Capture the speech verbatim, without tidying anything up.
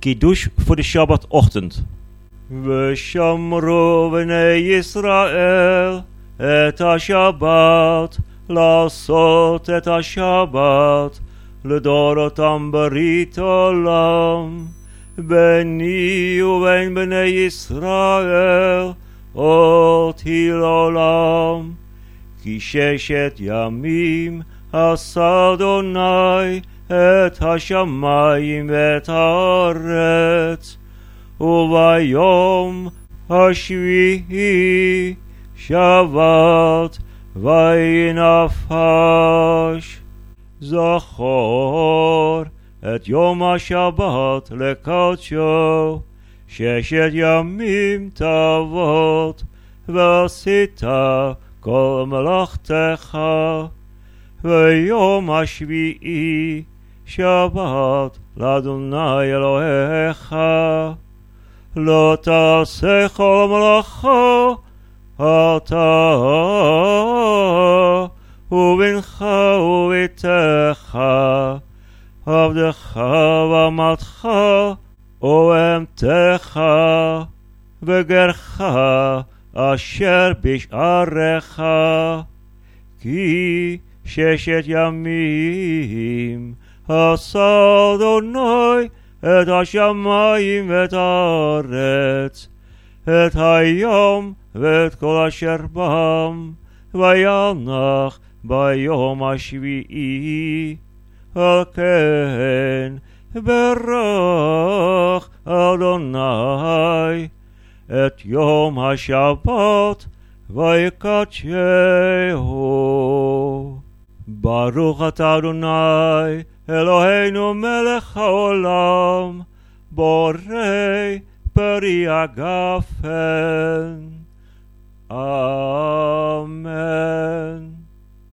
Kiddush for the Shabbat ochtend. ושמרו בני ישראל את השבת, לעשות את השבת לדורותם ברית עולם. ביני ובין בני ישראל אות היא לעולם. כי ששת ימים עשה אדוני את השמיים ואת הארץ, וביום השביעי שבת וינפש. זכור את יום השבת לקדשו, ששת ימים תעבוד ועשית כל מלאכתך. ויום השביעי שבת לאדוני אלוהיך. לא תעשה כל מלאכה אתה ובנך וביתך, עבדך ואמתך ובהמתך וגרך אשר בשעריך. כי ששת ימים עשה אדוני את השמיים ואת הארץ, את היום ואת כל אשר בם, וינח ביום השביעי. על כן ברך אדוני את יום השבת ויקדשהו. ברוך אתה אדוני אלוהינו מלך העולם, בורא פרי הגפן.